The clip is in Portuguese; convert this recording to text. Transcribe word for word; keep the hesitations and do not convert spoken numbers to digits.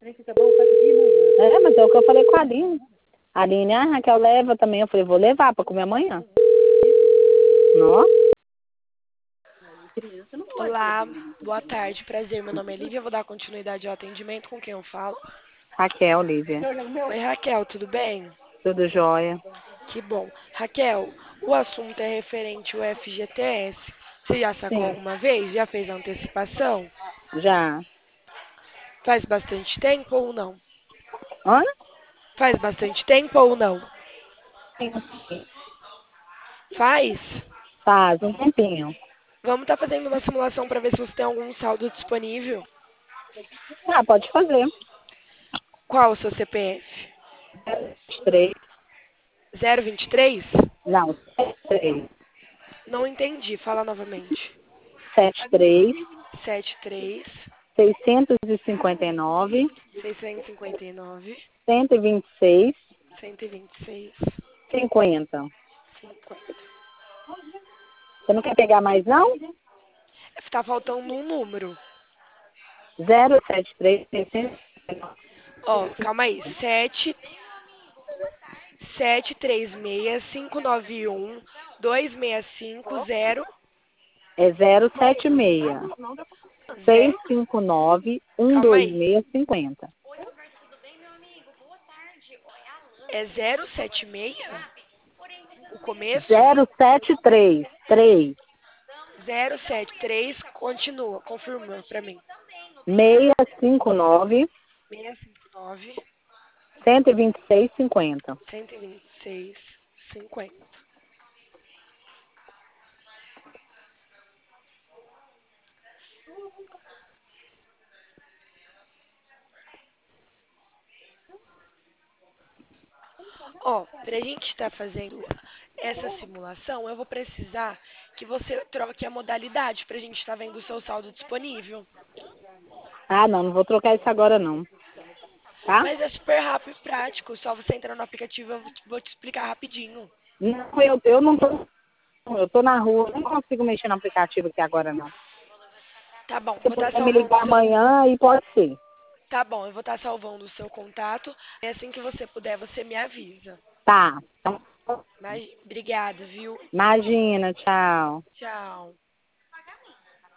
É, mas é o que eu falei com a Aline. A Aline, ah, Raquel leva também. Eu falei, vou levar pra comer amanhã. Não? Olá, boa tarde, prazer. Meu nome é Lívia, eu vou dar continuidade ao atendimento. Com quem eu falo? Raquel, Lívia. Oi, Raquel, tudo bem? Tudo jóia. Que bom. Raquel, o assunto é referente ao F G T S. Você já sacou Sim, alguma vez? Já fez a antecipação? já. Faz bastante tempo ou não? Hã? Faz bastante tempo ou não? Faz? Faz um tempinho. Vamos estar fazendo uma simulação para ver se você tem algum saldo disponível. Ah, pode fazer. Qual o seu C P F? Três. zero vinte e três? Não, sete três. Não entendi, fala novamente. Sete três. sete três, Seiscentos e cinquenta e nove. seiscentos e cinquenta e nove, Cento e vinte e seis. cento e vinte e seis, Cinquenta. cinquenta. Você não quer pegar mais, não? Tá faltando um número. Zero sete três. Seiscentos e cinquenta e nove. Ó, calma aí. sete, sete três seis, cinco nove um, dois seis cinco, zero, É zero sete seis. Seis zero. cinco nove um Calma dois aí. seis cinquenta. É zero sete seis? O começo? Zero sete três. Três. zero sete três, continua, confirma pra mim. Seis cinco nove. seis cinco nove, Cento e vinte e seis cinquenta. cento e vinte e seis, cinquenta. Ó, pra gente estar fazendo essa simulação, eu vou precisar que você troque a modalidade pra gente estar vendo o seu saldo disponível. Ah, não, não vou trocar isso agora não. Tá? Mas é super rápido e prático, só você entrar no aplicativo, eu vou te vou te explicar rapidinho. Não, eu, eu não tô. Eu tô na rua, não consigo mexer no aplicativo aqui agora não. Tá bom, Se vou estar puder me salvando o ligar seu. amanhã, aí pode ser. Tá bom, eu vou estar salvando o seu contato. E assim que você puder, você me avisa. Tá. Então, Mas obrigada, viu? imagina, tchau. Tchau.